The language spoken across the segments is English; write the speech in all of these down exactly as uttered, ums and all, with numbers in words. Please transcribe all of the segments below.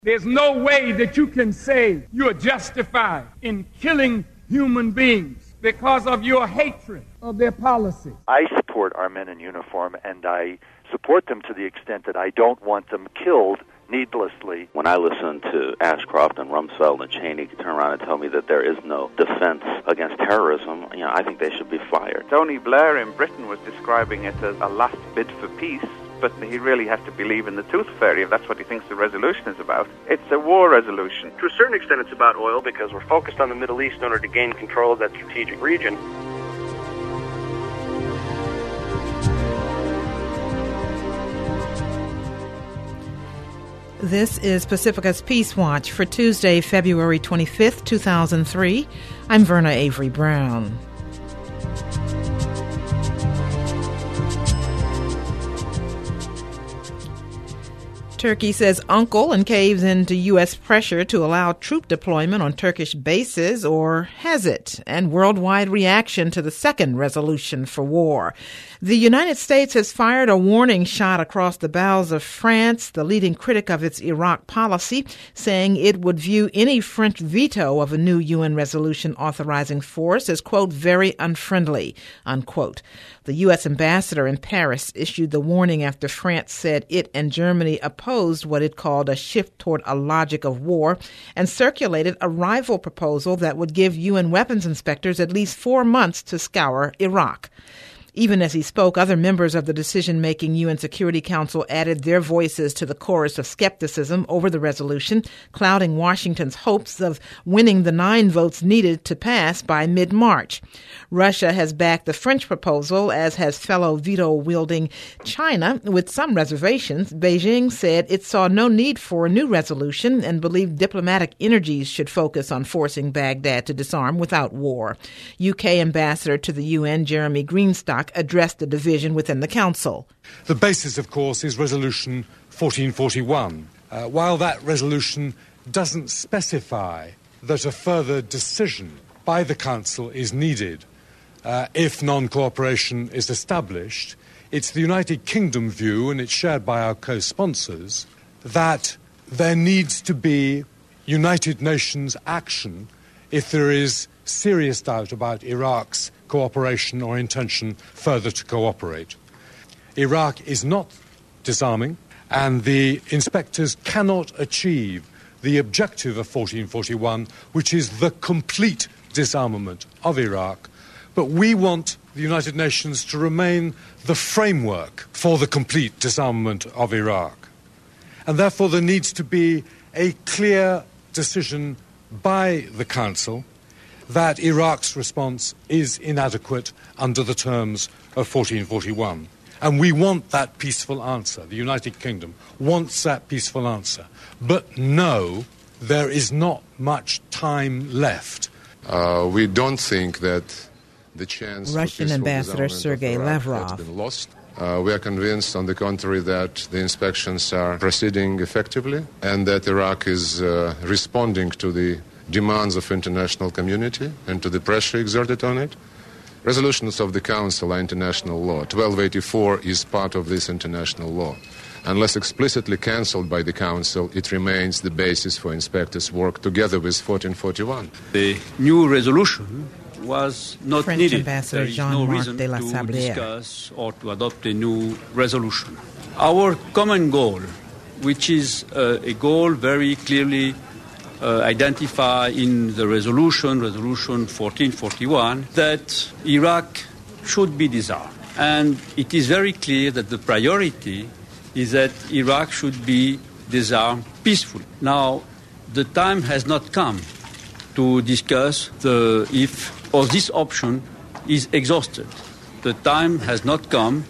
There's no way that you can say you're justified in killing human beings because of your hatred of their policy. I support our men in uniform, and I support them to the extent that I don't want them killed needlessly. When I listen to Ashcroft and Rumsfeld and Cheney turn around and tell me that there is no defense against terrorism, you know, I think they should be fired. Tony Blair in Britain was describing it as a last bid for peace, but he really has to believe in the tooth fairy if that's what he thinks the resolution is about. It's a war resolution. To a certain extent it's about oil because we're focused on the Middle East in order to gain control of that strategic region. This is Pacifica's Peace Watch for Tuesday, February twenty-fifth, two thousand three. I'm Verna Avery Brown. Turkey says uncle and caves into U S pressure to allow troop deployment on Turkish bases, or has it? And worldwide reaction to the second resolution for war. The United States has fired a warning shot across the bows of France, the leading critic of its Iraq policy, saying it would view any French veto of a new U N resolution authorizing force as, quote, very unfriendly, unquote. The U S ambassador in Paris issued the warning after France said it and Germany opposed what it called a shift toward a logic of war and circulated a rival proposal that would give U N weapons inspectors at least four months to scour Iraq. Even as he spoke, other members of the decision-making U N Security Council added their voices to the chorus of skepticism over the resolution, clouding Washington's hopes of winning the nine votes needed to pass by mid-March. Russia has backed the French proposal, as has fellow veto-wielding China, with some reservations. Beijing said it saw no need for a new resolution and believed diplomatic energies should focus on forcing Baghdad to disarm without war. U K Ambassador to the U N, Jeremy Greenstock, addressed the division within the Council. The basis, of course, is Resolution fourteen forty-one. Uh, while that resolution doesn't specify that a further decision by the Council is needed uh, if non-cooperation is established, it's the United Kingdom view, and it's shared by our co-sponsors, that there needs to be United Nations action if there is serious doubt about Iraq's cooperation or intention further to cooperate. Iraq is not disarming, and the inspectors cannot achieve the objective of fourteen forty-one, which is the complete disarmament of Iraq. But we want the United Nations to remain the framework for the complete disarmament of Iraq. And therefore there needs to be a clear decision by the Council that Iraq's response is inadequate under the terms of fourteen forty-one. And we want that peaceful answer. The United Kingdom wants that peaceful answer. But no, there is not much time left. Uh, we don't think that the chance Russian for Ambassador Sergei Lavrov has been lost. Uh, we are convinced, on the contrary, that the inspections are proceeding effectively and that Iraq is uh, responding to the demands of international community and to the pressure exerted on it. Resolutions of the Council are international law. twelve eighty-four is part of this international law. Unless explicitly cancelled by the Council, it remains the basis for inspectors' work together with fourteen forty-one. The new resolution was not French needed. Ambassador There is Jean-Marc no reason de la to Sablière. discuss or to adopt a new resolution. Our common goal, which is uh, a goal very clearly uh, identified in the resolution, Resolution fourteen forty-one, that Iraq should be disarmed. And it is very clear that the priority is that Iraq should be disarmed peacefully. Now, the time has not come to discuss the if or this option is exhausted. The time has not come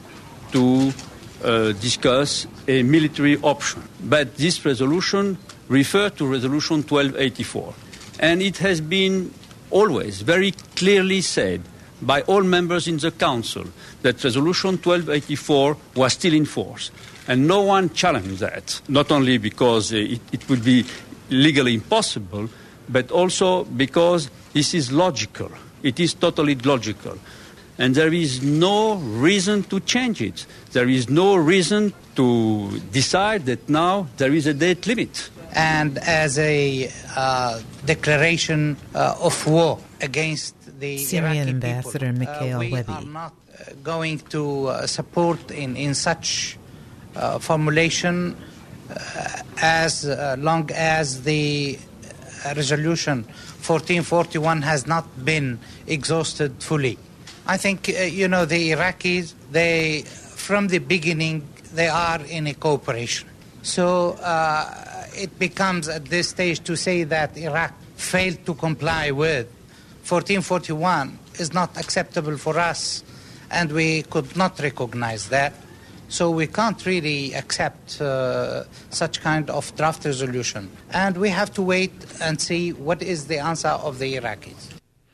to uh, discuss a military option. But this resolution refers to Resolution twelve eighty-four. And it has been always very clearly said by all members in the Council that Resolution twelve eighty-four was still in force. And no one challenged that, not only because it, it would be legally impossible, but also because this is logical. It is totally logical. And there is no reason to change it. There is no reason to decide that now there is a date limit. and as a uh, declaration uh, of war against the Syrian Iraqi Ambassador people. Mikhail uh, we Webby. are not uh, going to uh, support in, in such uh, formulation uh, as uh, long as the uh, resolution fourteen forty-one has not been exhausted fully. I think, uh, you know, the Iraqis, they, from the beginning, they are in a cooperation. So uh, it becomes at this stage to say that Iraq failed to comply with fourteen forty-one is not acceptable for us, and we could not recognize that. So we can't really accept uh, such kind of draft resolution. And we have to wait and see what is the answer of the Iraqis.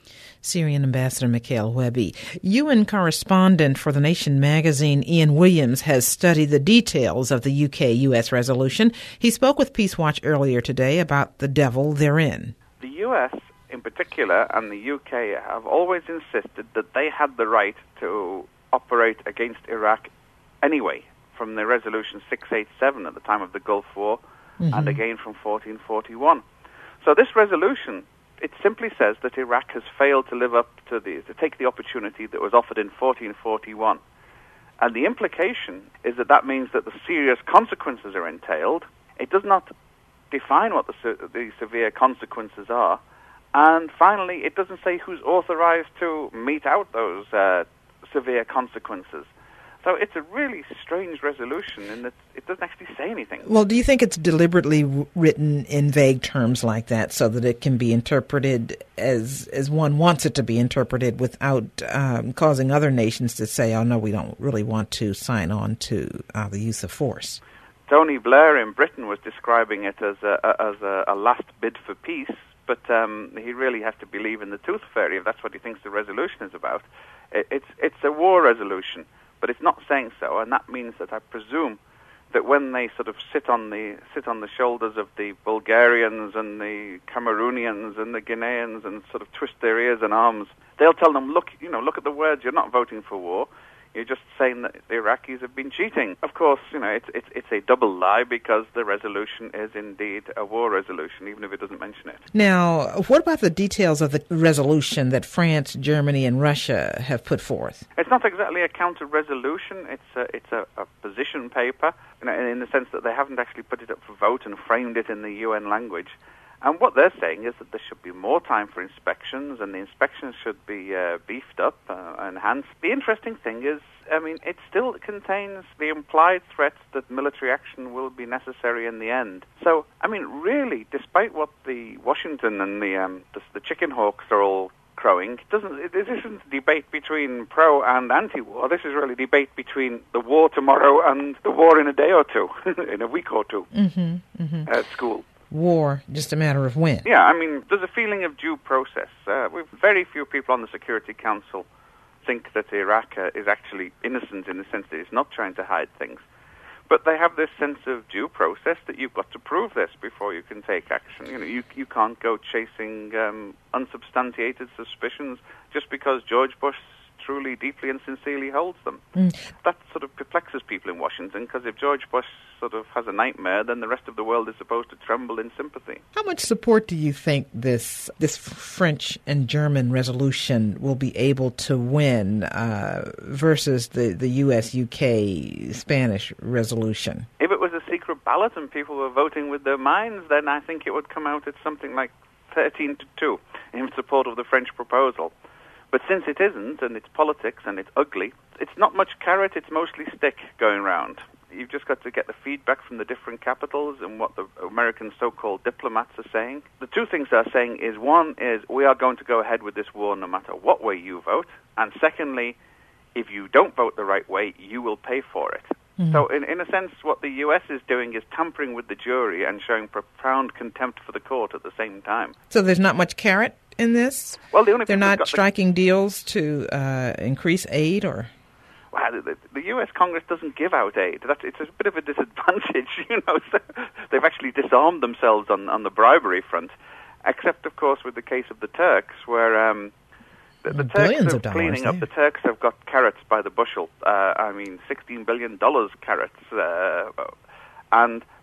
Syrian Ambassador Mikhail Webby. U N correspondent for The Nation magazine, Ian Williams, has studied the details of the U K U S resolution. He spoke with Peace Watch earlier today about the devil therein. The U S in particular and the U K have always insisted that they had the right to operate against Iraq anyway, from the resolution six eighty-seven at the time of the Gulf War, mm-hmm. and again from fourteen forty-one. So this resolution, it simply says that Iraq has failed to live up to the, to take the opportunity that was offered in fourteen forty-one. And the implication is that that means that the serious consequences are entailed. It does not define what the, the severe consequences are. And finally, it doesn't say who's authorized to mete out those uh, severe consequences. So it's a really strange resolution in that it doesn't actually say anything. Well, do you think it's deliberately w- written in vague terms like that so that it can be interpreted as as one wants it to be interpreted without um, causing other nations to say, oh, no, we don't really want to sign on to uh, the use of force? Tony Blair in Britain was describing it as a, a, as a, a last bid for peace, but um, he really has to believe in the tooth fairy if that's what he thinks the resolution is about. It, it's it's a war resolution. But it's not saying so, and that means that I presume that when they sort of sit on the sit on the shoulders of the Bulgarians and the Cameroonians and the Guineans and sort of twist their ears and arms, they'll tell them, look, you know, look at the words. You're not voting for war. You're just saying that the Iraqis have been cheating. Of course, you know, it's, it's, it's a double lie because the resolution is indeed a war resolution, even if it doesn't mention it. Now, what about the details of the resolution that France, Germany, and Russia have put forth? It's not exactly a counter-resolution. It's a, it's a, a position paper, you know, in the sense that they haven't actually put it up for vote and framed it in the U N language. And what they're saying is that there should be more time for inspections, and the inspections should be uh, beefed up, uh, enhanced. The interesting thing is, I mean, it still contains the implied threats that military action will be necessary in the end. So, I mean, really, despite what the Washington and the um, the, the chicken hawks are all crowing, it doesn't. It, this isn't a debate between pro and anti-war. This is really a debate between the war tomorrow and the war in a day or two, in a week or two, mm-hmm, mm-hmm. at school. War, just a matter of when. Yeah, I mean, there's a feeling of due process. Uh, we've very few people on the Security Council think that Iraq uh, is actually innocent in the sense that it's not trying to hide things. But they have this sense of due process that you've got to prove this before you can take action. You know, you you can't go chasing um, unsubstantiated suspicions just because George Bush truly, deeply and sincerely holds them. Mm. That sort of perplexes people in Washington, because if George Bush sort of has a nightmare, then the rest of the world is supposed to tremble in sympathy. How much support do you think this this French and German resolution will be able to win uh, versus the, the U S U K Spanish resolution? If it was a secret ballot and people were voting with their minds, then I think it would come out at something like thirteen to two in support of the French proposal. But since it isn't, and it's politics and it's ugly, it's not much carrot, it's mostly stick going round. You've just got to get the feedback from the different capitals and what the American so-called diplomats are saying. The two things they're saying is, one is, we are going to go ahead with this war no matter what way you vote. And secondly, if you don't vote the right way, you will pay for it. Mm-hmm. So in, in a sense, what the U S is doing is tampering with the jury and showing profound contempt for the court at the same time. So there's not much carrot in this? Well, the only They're not striking the... deals to uh, increase aid, or? Well, the, the U S Congress doesn't give out aid. That's, it's a bit of a disadvantage, you know. So they've actually disarmed themselves on, on the bribery front, except, of course, with the case of the Turks, where um, the, the Turks are cleaning up. The Turks have got carrots by the bushel. Uh, I mean, sixteen billion dollars carrots. Uh, and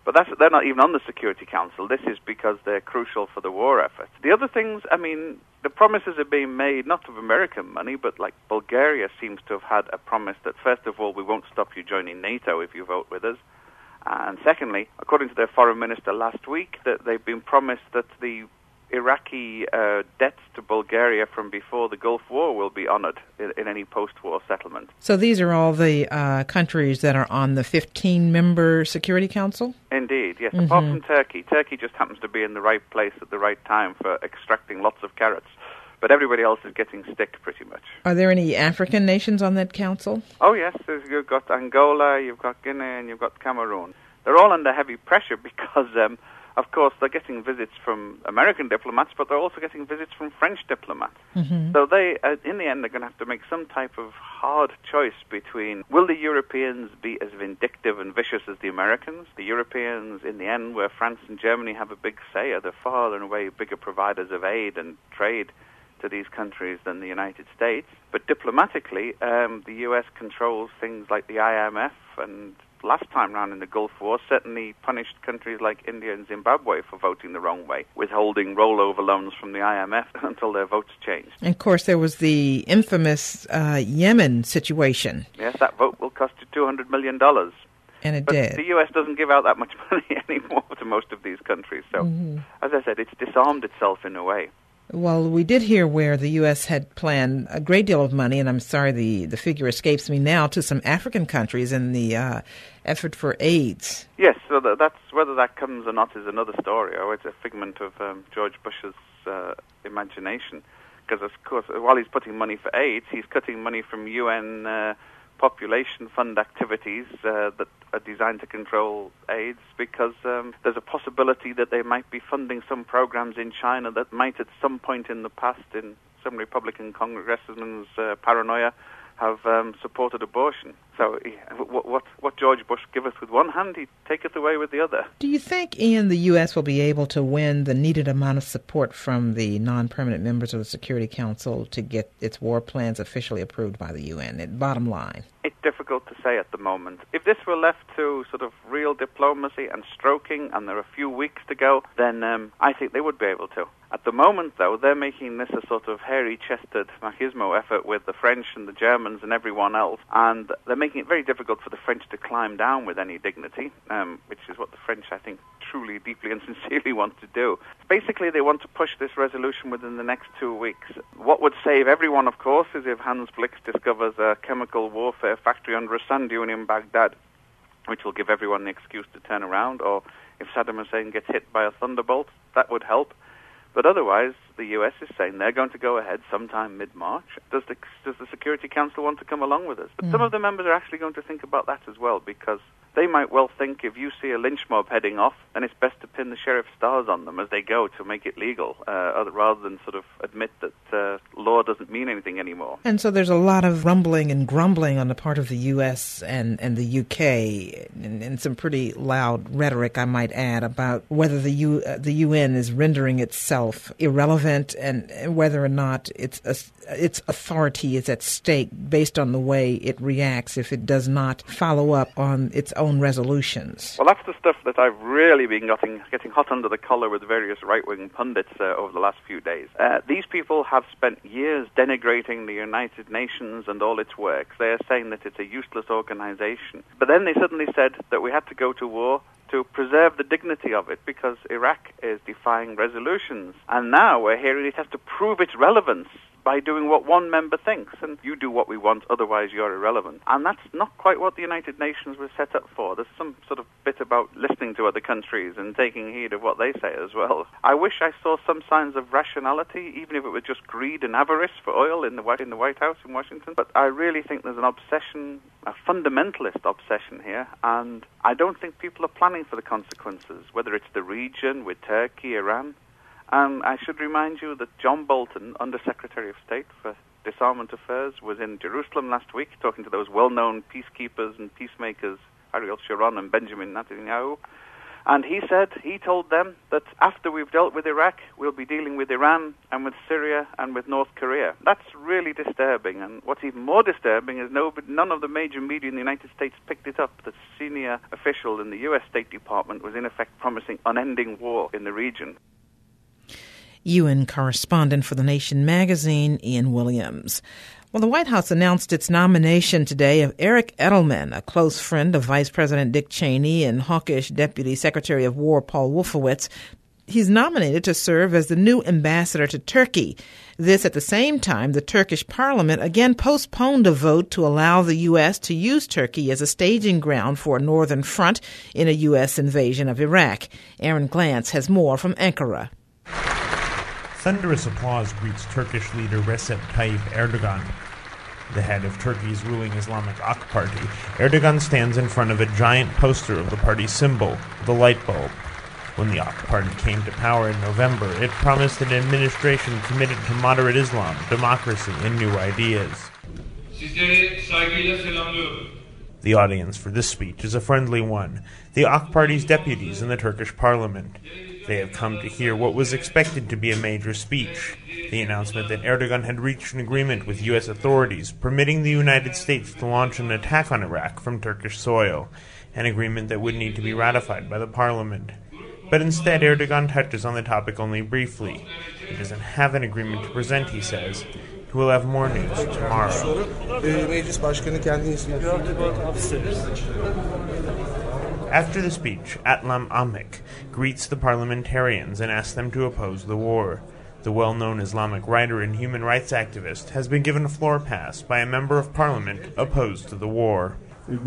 But that's, they're not even on the Security Council. This is because they're crucial for the war effort. The other things, I mean, the promises are being made, not of American money, but like Bulgaria seems to have had a promise that, first of all, we won't stop you joining NATO if you vote with us. And secondly, according to their foreign minister last week, that they've been promised that the Iraqi uh, debts to Bulgaria from before the Gulf War will be honored in, in any post-war settlement. So these are all the uh, countries that are on the fifteen-member Security Council? Indeed, yes. Mm-hmm. Apart from Turkey. Turkey just happens to be in the right place at the right time for extracting lots of carrots. But everybody else is getting stick pretty much. Are there any African nations on that council? Oh, yes. You've got Angola, you've got Guinea, and you've got Cameroon. They're all under heavy pressure because... Um, Of course, they're getting visits from American diplomats, but they're also getting visits from French diplomats. Mm-hmm. So they, uh, in the end, they're going to have to make some type of hard choice between, will the Europeans be as vindictive and vicious as the Americans? The Europeans, in the end, where France and Germany have a big say, are the far and away bigger providers of aid and trade to these countries than the United States. But diplomatically, um, the U S controls things like the I M F, and last time round in the Gulf War certainly punished countries like India and Zimbabwe for voting the wrong way, withholding rollover loans from the I M F until their votes changed. And of course, there was the infamous uh, Yemen situation. Yes, that vote will cost you two hundred million dollars. And it but did. The U S doesn't give out that much money anymore to most of these countries. So, mm-hmm. as I said, it's disarmed itself in a way. Well, we did hear where the U S had planned a great deal of money, and I'm sorry the, the figure escapes me now, to some African countries in the uh, effort for AIDS. Yes, so that, that's whether that comes or not is another story. Oh, it's a figment of um, George Bush's uh, imagination. Because, of course, while he's putting money for AIDS, he's cutting money from U N uh, population fund activities uh, that are designed to control AIDS, because um, there's a possibility that they might be funding some programs in China that might at some point in the past, in some Republican congressman's uh, paranoia, have um, supported abortion. So what, what what George Bush giveth with one hand, he taketh away with the other. Do you think, Ian, the U S will be able to win the needed amount of support from the non-permanent members of the Security Council to get its war plans officially approved by the U N? Bottom line. It's difficult to say at the moment. If this were left to sort of real diplomacy and stroking, and there are a few weeks to go, then um, I think they would be able to. At the moment, though, they're making this a sort of hairy-chested machismo effort with the French and the Germans and everyone else, and they're making it very difficult for the French to climb down with any dignity, um, which is what the French, I think, truly, deeply and sincerely want to do. Basically, they want to push this resolution within the next two weeks. What would save everyone, of course, is if Hans Blix discovers a chemical warfare factory under a sand dune in Baghdad, which will give everyone the excuse to turn around, or if Saddam Hussein gets hit by a thunderbolt, that would help. But otherwise, the U S is saying they're going to go ahead sometime mid-March. Does the, does the Security Council want to come along with us? But mm. some of the members are actually going to think about that as well, because they might well think if you see a lynch mob heading off, then it's best to pin the sheriff's stars on them as they go to make it legal, uh, rather than sort of admit that uh, law doesn't mean anything anymore. And so there's a lot of rumbling and grumbling on the part of the U S and, and the U K, and, and some pretty loud rhetoric, I might add, about whether the U, uh, the U N is rendering itself irrelevant, and, and whether or not its uh, its authority is at stake based on the way it reacts if it does not follow up on its own resolutions. Well, that's the stuff that I've really been getting, getting hot under the collar with various right-wing pundits uh, over the last few days. Uh, these people have spent years denigrating the United Nations and all its work. They are saying that it's a useless organization. But then they suddenly said that we had to go to war to preserve the dignity of it because Iraq is defying resolutions. And now we're hearing it has to prove its relevance by doing what one member thinks, and you do what we want, otherwise you're irrelevant. And that's not quite what the United Nations was set up for. There's some sort of bit about listening to other countries and taking heed of what they say as well. I wish I saw some signs of rationality, even if it was just greed and avarice for oil in the White, in the White House in Washington. But I really think there's an obsession, a fundamentalist obsession here, and I don't think people are planning for the consequences, whether it's the region with Turkey, Iran. And I should remind you that John Bolton, Under-Secretary of State for Disarmament Affairs, was in Jerusalem last week talking to those well-known peacekeepers and peacemakers, Ariel Sharon and Benjamin Netanyahu. And he said, he told them that after we've dealt with Iraq, we'll be dealing with Iran and with Syria and with North Korea. That's really disturbing. And what's even more disturbing is no, none of the major media in the United States picked it up. The senior official in the U S State Department was in effect promising unending war in the region. U N correspondent for The Nation magazine, Ian Williams. Well, the White House announced its nomination today of Eric Edelman, a close friend of Vice President Dick Cheney and hawkish Deputy Secretary of War Paul Wolfowitz. He's nominated to serve as the new ambassador to Turkey. This at the same time the Turkish parliament again postponed a vote to allow the U S to use Turkey as a staging ground for a northern front in a U S invasion of Iraq. Aaron Glantz has more from Ankara. Thunderous applause greets Turkish leader Recep Tayyip Erdogan. The head of Turkey's ruling Islamic A K Party, Erdogan stands in front of a giant poster of the party's symbol, the light bulb. When the A K Party came to power in November, it promised an administration committed to moderate Islam, democracy, and new ideas. The audience for this speech is a friendly one, the A K Party's deputies in the Turkish parliament. They have come to hear what was expected to be a major speech, the announcement that Erdogan had reached an agreement with U S authorities permitting the United States to launch an attack on Iraq from Turkish soil, an agreement that would need to be ratified by the parliament. But instead, Erdogan touches on the topic only briefly. He doesn't have an agreement to present, he says. He will have more news tomorrow. After the speech, Atlam Ahmek greets the parliamentarians and asks them to oppose the war. The well-known Islamic writer and human rights activist has been given a floor pass by a member of parliament opposed to the war.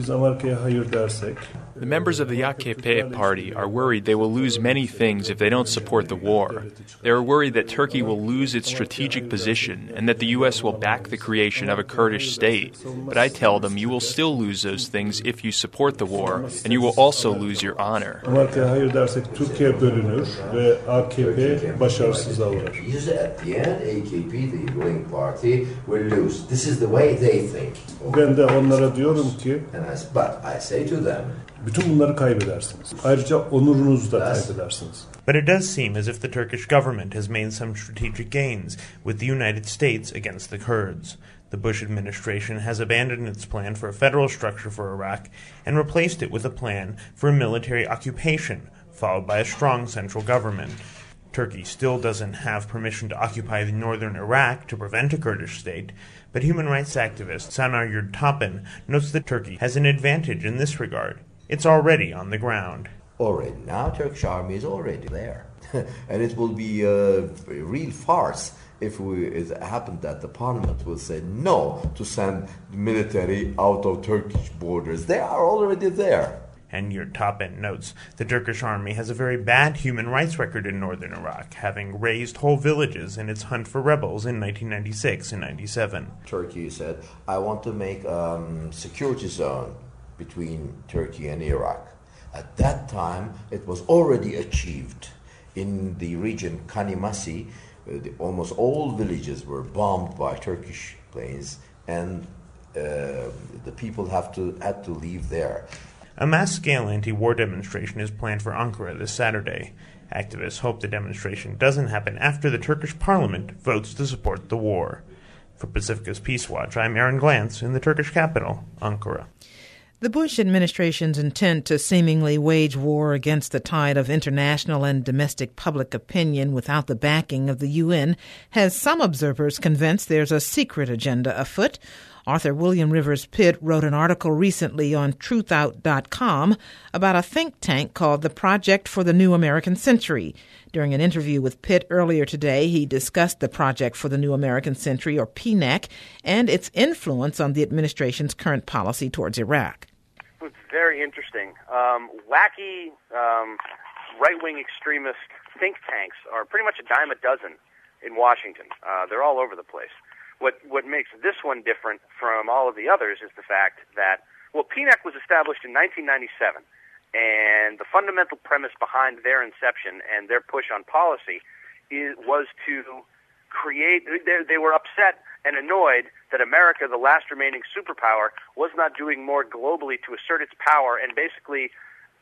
The members of the A K P party are worried they will lose many things if they don't support the war. They are worried that Turkey will lose its strategic position and that the U S will back the creation of a Kurdish state. But I tell them you will still lose those things if you support the war, and you will also lose your honor. At the end, A K P, the ruling party, will lose. This is the way they think. Ben de onlara diyorum ki, but I say to them, bütün bunları kaybedersiniz. Ayrıca onurunuzu da kaybedersiniz. But it does seem as if the Turkish government has made some strategic gains with the United States against the Kurds. The Bush administration has abandoned its plan for a federal structure for Iraq and replaced it with a plan for a military occupation, followed by a strong central government. Turkey still doesn't have permission to occupy the northern Iraq to prevent a Kurdish state, but human rights activist Sanar Yurtapin notes that Turkey has an advantage in this regard. It's already on the ground. Already. Now Turkish army is already there. And it will be a real farce if we, it happened that the parliament will say no to send military out of Turkish borders. They are already there. And Yurtapin notes the Turkish army has a very bad human rights record in northern Iraq, having razed whole villages in its hunt for rebels in nineteen ninety-six and ninety-seven. Turkey said, I want to make a um, security zone between Turkey and Iraq. At that time, it was already achieved. In the region Kanimasi, uh, the, almost all villages were bombed by Turkish planes, and uh, the people have to had to leave there. A mass-scale anti-war demonstration is planned for Ankara this Saturday. Activists hope the demonstration doesn't happen after the Turkish parliament votes to support the war. For Pacifica's Peace Watch, I'm Aaron Glantz in the Turkish capital, Ankara. The Bush administration's intent to seemingly wage war against the tide of international and domestic public opinion without the backing of the U N has some observers convinced there's a secret agenda afoot. Author William Rivers Pitt wrote an article recently on truth out dot com about a think tank called the Project for the New American Century. During an interview with Pitt earlier today, he discussed the Project for the New American Century, or P N A C, and its influence on the administration's current policy towards Iraq. It's very interesting. Um, wacky um, right-wing extremist think tanks are pretty much a dime a dozen in Washington. Uh, they're all over the place. What what makes this one different from all of the others is the fact that, well, P N A C was established in nineteen ninety-seven, and the fundamental premise behind their inception and their push on policy is, was to create, they, they were upset and annoyed that America, the last remaining superpower, was not doing more globally to assert its power and basically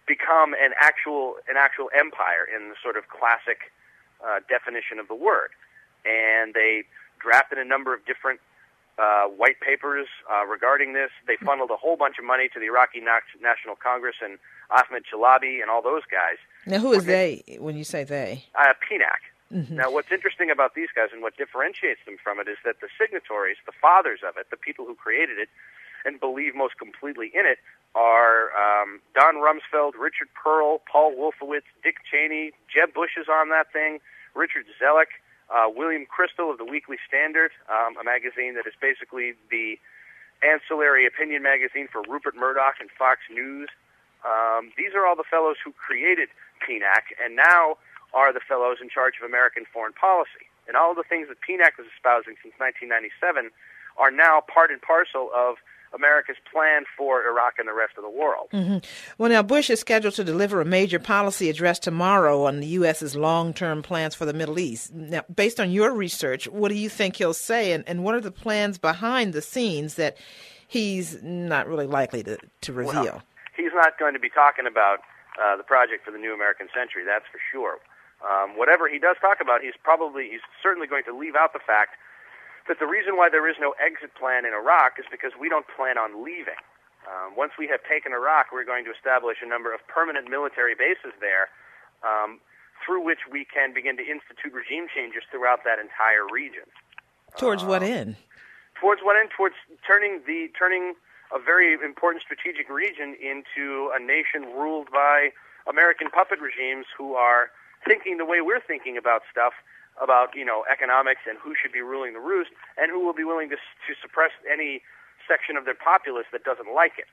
become an actual an actual empire in the sort of classic uh, definition of the word. And they drafted a number of different uh, white papers uh, regarding this. They funneled a whole bunch of money to the Iraqi National Congress and Ahmed Chalabi and all those guys. Now, who is they when you say they? Uh, P N A C. Mm-hmm. Now, what's interesting about these guys and what differentiates them from it is that the signatories, the fathers of it, the people who created it and believe most completely in it, are um, Don Rumsfeld, Richard Pearl, Paul Wolfowitz, Dick Cheney, Jeb Bush is on that thing, Richard Zellick, uh, William Crystal of the Weekly Standard, um, a magazine that is basically the ancillary opinion magazine for Rupert Murdoch and Fox News. Um, these are all the fellows who created P N A C and now are the fellows in charge of American foreign policy. And all of the things that P N A C was espousing since nineteen ninety-seven are now part and parcel of America's plan for Iraq and the rest of the world. Mm-hmm. Well, now, Bush is scheduled to deliver a major policy address tomorrow on the U S's long-term plans for the Middle East. Now, based on your research, what do you think he'll say, and, and what are the plans behind the scenes that he's not really likely to, to reveal? Well, he's not going to be talking about uh, the project for the new American century, that's for sure. Um, whatever he does talk about, he's probably, he's certainly going to leave out the fact that the reason why there is no exit plan in Iraq is because we don't plan on leaving. Um, once we have taken Iraq, we're going to establish a number of permanent military bases there um, through which we can begin to institute regime changes throughout that entire region. Towards uh, what end? Towards what end? Towards turning the turning a very important strategic region into a nation ruled by American puppet regimes who are thinking the way we're thinking about stuff, about, you know, economics and who should be ruling the roost, and who will be willing to to suppress any section of their populace that doesn't like it.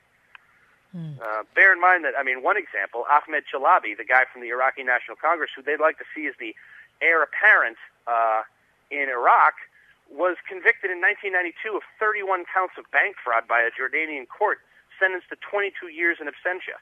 Hmm. Uh, bear in mind that, I mean, one example, Ahmed Chalabi, the guy from the Iraqi National Congress, who they'd like to see as the heir apparent uh, in Iraq, was convicted in nineteen ninety-two of thirty-one counts of bank fraud by a Jordanian court, sentenced to twenty-two years in absentia.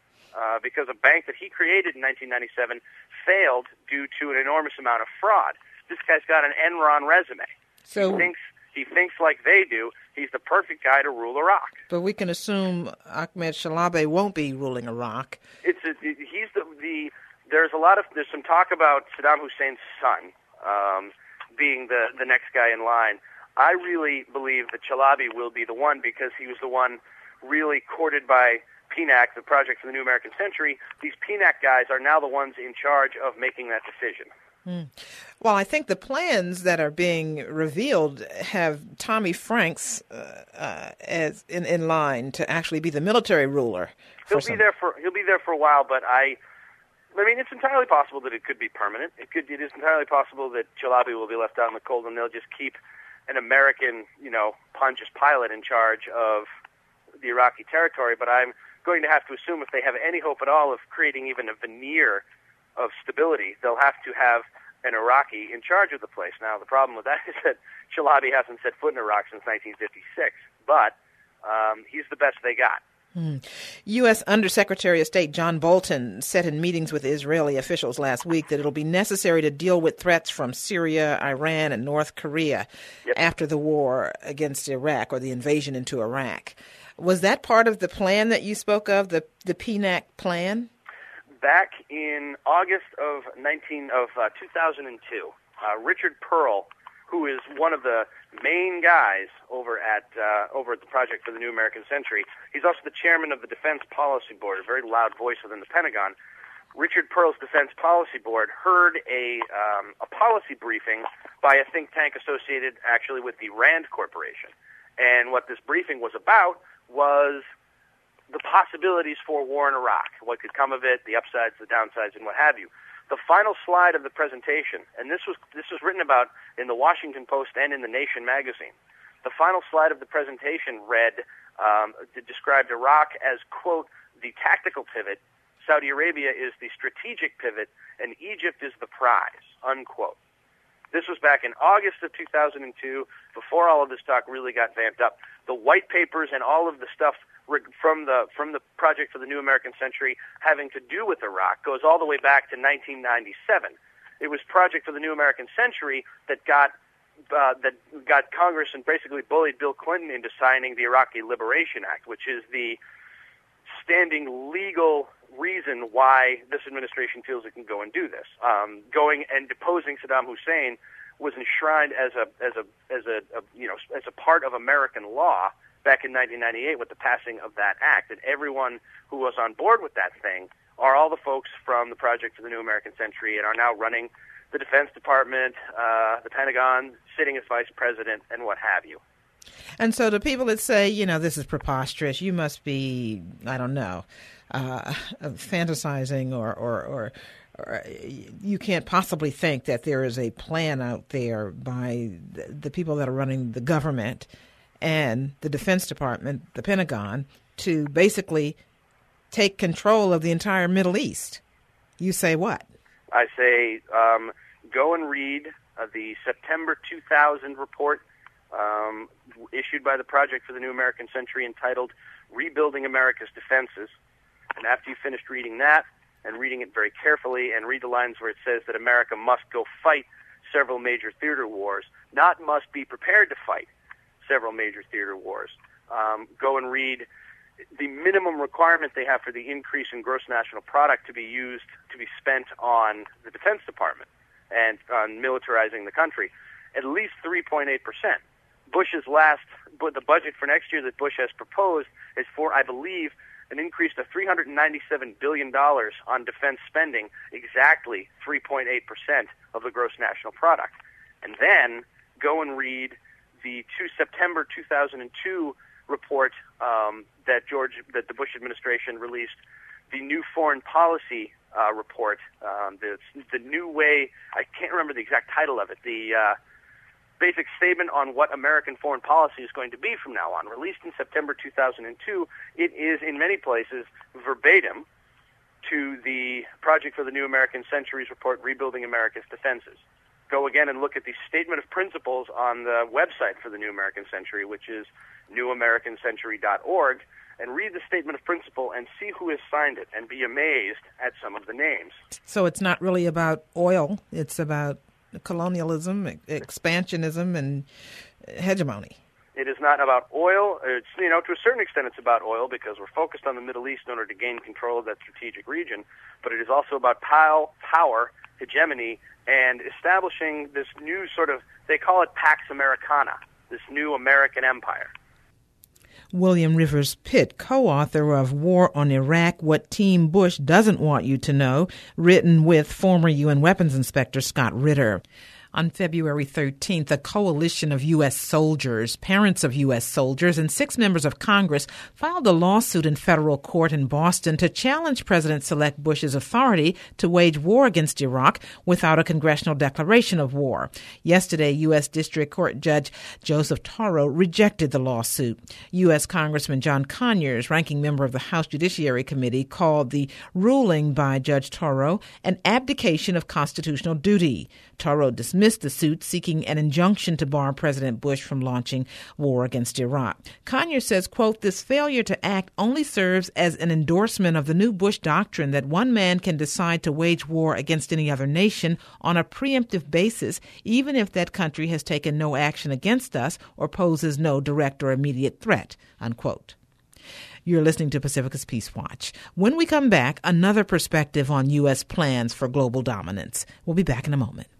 Uh, because a bank that he created in nineteen ninety-seven failed due to an enormous amount of fraud. This guy's got an Enron resume. So he thinks he thinks like they do. He's the perfect guy to rule Iraq. But we can assume Ahmed Chalabi won't be ruling Iraq. It's a, he's the, the there's a lot of there's some talk about Saddam Hussein's son um, being the the next guy in line. I really believe that Chalabi will be the one because he was the one really courted by P N A C, the Project for the New American Century. These P N A C guys are now the ones in charge of making that decision. Hmm. Well, I think the plans that are being revealed have Tommy Franks uh, uh, as in, in line to actually be the military ruler. He'll be some... there for he'll be there for a while, but I, I mean, it's entirely possible that it could be permanent. It could it is entirely possible that Chalabi will be left out in the cold, and they'll just keep an American, you know, Pontius Pilate in charge of the Iraqi territory. But I'm going to have to assume if they have any hope at all of creating even a veneer of stability, they'll have to have an Iraqi in charge of the place. Now, the problem with that is that Chalabi hasn't set foot in Iraq since nineteen fifty-six, but um, he's the best they got. Hmm. U S Undersecretary of State John Bolton said in meetings with Israeli officials last week that it'll be necessary to deal with threats from Syria, Iran, and North Korea yep. after the war against Iraq or the invasion into Iraq. Was that part of the plan that you spoke of, the the P N A C plan? Back in August of nineteen of uh, two thousand two, uh, Richard Pearl, who is one of the main guys over at uh, over at the Project for the New American Century, he's also the chairman of the Defense Policy Board, a very loud voice within the Pentagon. Richard Pearl's Defense Policy Board heard a um, a policy briefing by a think tank associated actually with the Rand Corporation, and what this briefing was about was the possibilities for war in Iraq, what could come of it, the upsides, the downsides, and what have you. The final slide of the presentation, and this was this was written about in the Washington Post and in the Nation magazine. The final slide of the presentation read, um, described Iraq as, quote, the tactical pivot, Saudi Arabia is the strategic pivot, and Egypt is the prize, unquote. This was back in August of two thousand two, before all of this talk really got vamped up. The white papers and all of the stuff from the from the Project for the New American Century having to do with Iraq goes all the way back to nineteen ninety-seven. It was Project for the New American Century that got uh, that got Congress and basically bullied Bill Clinton into signing the Iraqi Liberation Act, which is the standing legal reason why this administration feels it can go and do this. Um, going and deposing Saddam Hussein was enshrined as a as a as a, a you know as a part of American law back in nineteen ninety-eight with the passing of that act. And everyone who was on board with that thing are all the folks from the Project for the New American Century and are now running the Defense Department, uh, the Pentagon, sitting as vice president, and what have you. And so the people that say, you know, this is preposterous, you must be, I don't know, uh, fantasizing or, or, or, or you can't possibly think that there is a plan out there by the, the people that are running the government and the Defense Department, the Pentagon, to basically take control of the entire Middle East. You say what? I say um, go and read uh, the September two thousand report um, issued by the Project for the New American Century entitled Rebuilding America's Defenses. And after you finished reading that and reading it very carefully and read the lines where it says that America must go fight several major theater wars, not must be prepared to fight several major theater wars, um, go and read the minimum requirement they have for the increase in gross national product to be used, to be spent on the Defense Department and on militarizing the country, at least three point eight percent. Bush's last, the budget for next year that Bush has proposed is for, I believe, an increase to three hundred ninety-seven billion dollars on defense spending, exactly three point eight percent of the gross national product. And then go and read the two September two thousand two report um, that George, that the Bush administration released, the new foreign policy uh, report, um, the the new way. I can't remember the exact title of it. The uh, basic statement on what American foreign policy is going to be from now on, released in September two thousand two. It is in many places verbatim to the Project for the New American Century's report, Rebuilding America's Defenses. Go again and look at the statement of principles on the website for the New American Century, which is new american century dot org, and read the statement of principle and see who has signed it and be amazed at some of the names. So it's not really about oil. It's about colonialism, expansionism, and hegemony. It is not about oil. It's, you know, to a certain extent it's about oil because we're focused on the Middle East in order to gain control of that strategic region, but it is also about pow, power, hegemony, and establishing this new sort of, they call it Pax Americana, this new American empire. William Rivers Pitt, co-author of War on Iraq, What Team Bush Doesn't Want You to Know, written with former U N Weapons Inspector Scott Ritter. On February thirteenth, a coalition of U S soldiers, parents of U S soldiers, and six members of Congress filed a lawsuit in federal court in Boston to challenge President-elect Bush's authority to wage war against Iraq without a congressional declaration of war. Yesterday, U S District Court Judge Joseph Toro rejected the lawsuit. U S Congressman John Conyers, ranking member of the House Judiciary Committee, called the ruling by Judge Toro an abdication of constitutional duty. Toro dismissed the suit seeking an injunction to bar President Bush from launching war against Iraq. Conyers says, quote, this failure to act only serves as an endorsement of the new Bush doctrine that one man can decide to wage war against any other nation on a preemptive basis, even if that country has taken no action against us or poses no direct or immediate threat, unquote. You're listening to Pacifica's Peace Watch. When we come back, another perspective on U S plans for global dominance. We'll be back in a moment.